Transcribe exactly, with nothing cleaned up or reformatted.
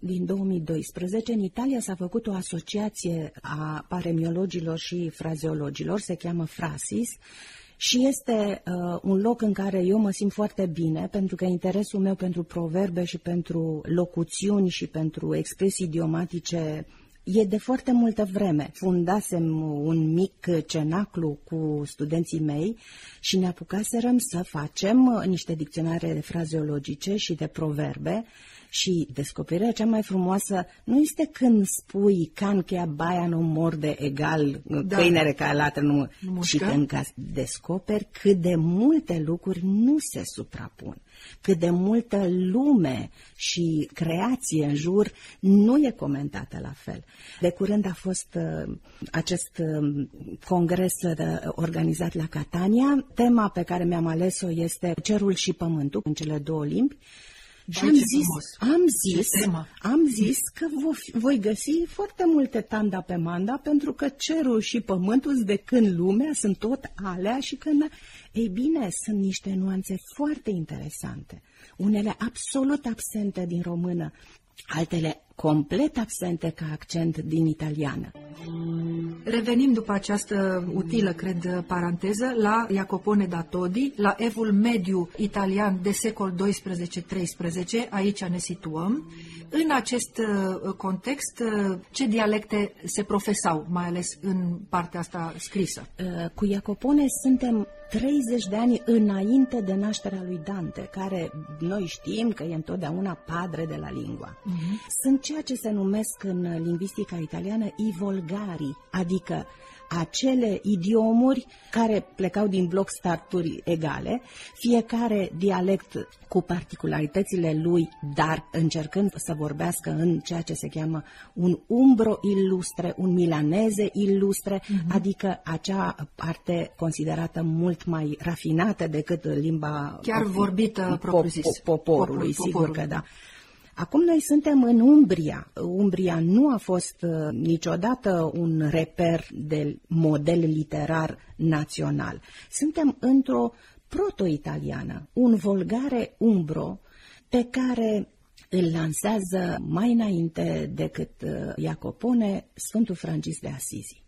din două mii doisprezece, în Italia s-a făcut o asociație a paremiologilor și frazeologilor, se cheamă Frasis, și este uh, un loc în care eu mă simt foarte bine, pentru că interesul meu pentru proverbe și pentru locuțiuni și pentru expresii idiomatice e de foarte multă vreme. Fundasem un mic cenaclu cu studenții mei și ne apucaserăm să facem niște dicționare frazeologice și de proverbe. Și descoperirea cea mai frumoasă nu este când spui can che abbaia non morde egal, da, câinere care latră nu, nu ci când descoperi cât de multe lucruri nu se suprapun, cât de multă lume și creație în jur nu e comentată la fel. De curând a fost uh, acest uh, congres uh, organizat la Catania. Tema pe care mi-am ales-o este cerul și pământul în cele două limbi. Și am zis, am zis, am zis că voi găsi foarte multe tanda pe manda, pentru că cerul și pământul de când lumea sunt tot alea și când... Ei bine, sunt niște nuanțe foarte interesante, unele absolut absente din română, altele complet absente ca accent din italiană. Revenim după această utilă, cred, paranteză, la Jacopone da Todi, la evul mediu italian de secol doisprezece treisprezece, aici ne situăm. În acest context, ce dialecte se profesau, mai ales în partea asta scrisă? Cu Jacopone suntem treizeci de ani înainte de nașterea lui Dante, care noi știm că e întotdeauna padre de la lingua. Uh-huh. Sunt ceea ce se numesc în lingvistica italiană i volgari, adică acele idiomuri care plecau din bloc starturi egale, fiecare dialect cu particularitățile lui, dar încercând să vorbească în ceea ce se cheamă un umbro illustre, un milaneze illustre, uh-huh. adică acea parte considerată mult mai rafinată decât limba chiar vorbită propriu-zis. Poporului, sigur poporul. Că da. Acum noi suntem în Umbria. Umbria nu a fost uh, niciodată un reper de model literar național. Suntem într-o proto-italiană, un volgare umbro pe care îl lansează mai înainte decât uh, Jacopone Sfântul Francisc de Asizi.